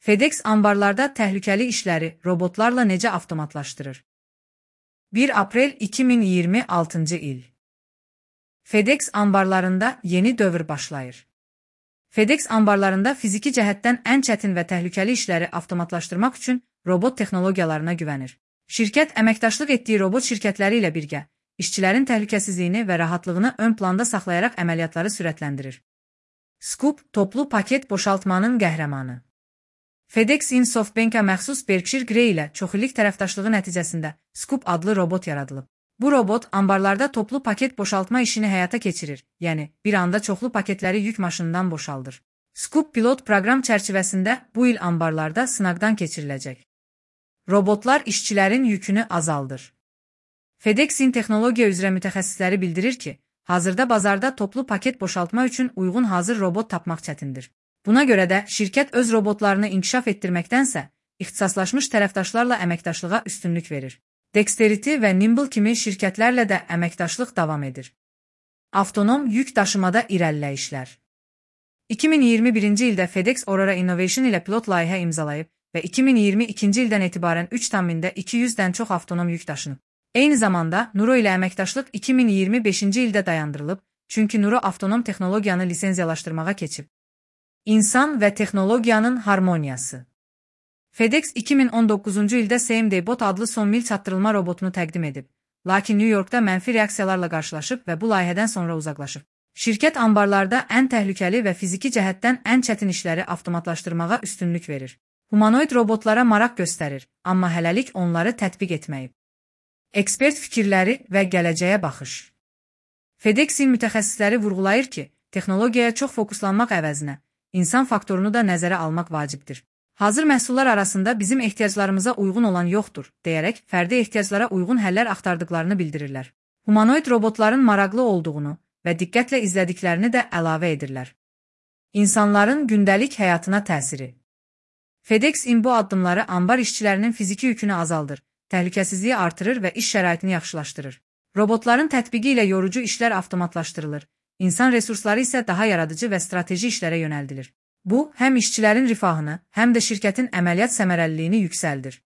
FedEx anbarlarda təhlükəli işləri robotlarla necə avtomatlaşdırır? 1 aprel 2026 il. FedEx anbarlarında yeni dövr başlayır. FedEx anbarlarında fiziki cəhətdən ən çətin və təhlükəli işləri avtomatlaşdırmaq üçün robot texnologiyalarına güvənir. Şirkət əməkdaşlıq etdiyi robot şirkətləri ilə birgə işçilərin təhlükəsizliyini və rahatlığını ön planda saxlayaraq əməliyyatları sürətləndirir. Scoop toplu paket boşaltmanın qəhrəmanı. FedEx-in SoftBank-a məxsus Berkshire Grey ilə çoxillik tərəfdaşlığı nəticəsində Scoop adlı robot yaradılıb. Bu robot anbarlarda toplu paket boşaltma işini həyata keçirir, yəni bir anda çoxlu paketləri yük maşınından boşaldır. Scoop pilot proqram çərçivəsində bu il anbarlarda sınaqdan keçiriləcək. Robotlar işçilərin yükünü azaldır. FedEx-in texnologiya üzrə mütəxəssisləri bildirir ki, hazırda bazarda toplu paket boşaltma üçün uyğun hazır robot tapmaq çətindir. Buna görə də şirkət öz robotlarını inkişaf etdirməkdənsə, ixtisaslaşmış tərəfdaşlarla əməkdaşlığa üstünlük verir. Dexterity və Nimble kimi şirkətlərlə də əməkdaşlıq davam edir. Avtonom yük daşımada irəliləyişlər. 2021-ci ildə FedEx Aurora Innovation ilə pilot layihə imzalayıb və 2022-ci ildən etibarən 3 tahmində 200-dən çox avtonom yük daşınıb. Eyni zamanda Nuro ilə əməkdaşlıq 2025-ci ildə dayandırılıb, çünki Nuro avtonom texnologiyanı lisenziyalaşdırmağa keçib. İnsan və texnologiyanın harmoniyası. FedEx 2019-cu ildə CMD Bot adlı son mil çatdırılma robotunu təqdim edib, lakin New Yorkda mənfi reaksiyalarla qarşılaşıb və bu layihədən sonra uzaqlaşıb. Şirkət anbarlarda ən təhlükəli və fiziki cəhətdən ən çətin işləri avtomatlaşdırmağa üstünlük verir. Humanoid robotlara maraq göstərir, amma hələlik onları tətbiq etməyib. Ekspert fikirləri və gələcəyə baxış. FedEx-in mütəxəssisləri vurğulayır ki, texnologiyaya çox fokuslanmaq əvəzinə insan faktorunu da nəzərə almaq vacibdir. Hazır məhsullar arasında bizim ehtiyaclarımıza uyğun olan yoxdur, deyərək fərdi ehtiyaclara uyğun həllər axtardıqlarını bildirirlər. Humanoid robotların maraqlı olduğunu və diqqətlə izlədiklərini də əlavə edirlər. İnsanların gündəlik həyatına təsiri. FedEx-in bu addımları anbar işçilərinin fiziki yükünü azaldır, təhlükəsizliyi artırır və iş şəraitini yaxşılaşdırır. Robotların tətbiqi ilə yorucu işlər avtomatlaşdırılır. İnsan resursları isə daha yaradıcı və strateji işlərə yönəldilir. Bu, həm işçilərin rifahını, həm də şirkətin əməliyyat səmərəliliyini yüksəldir.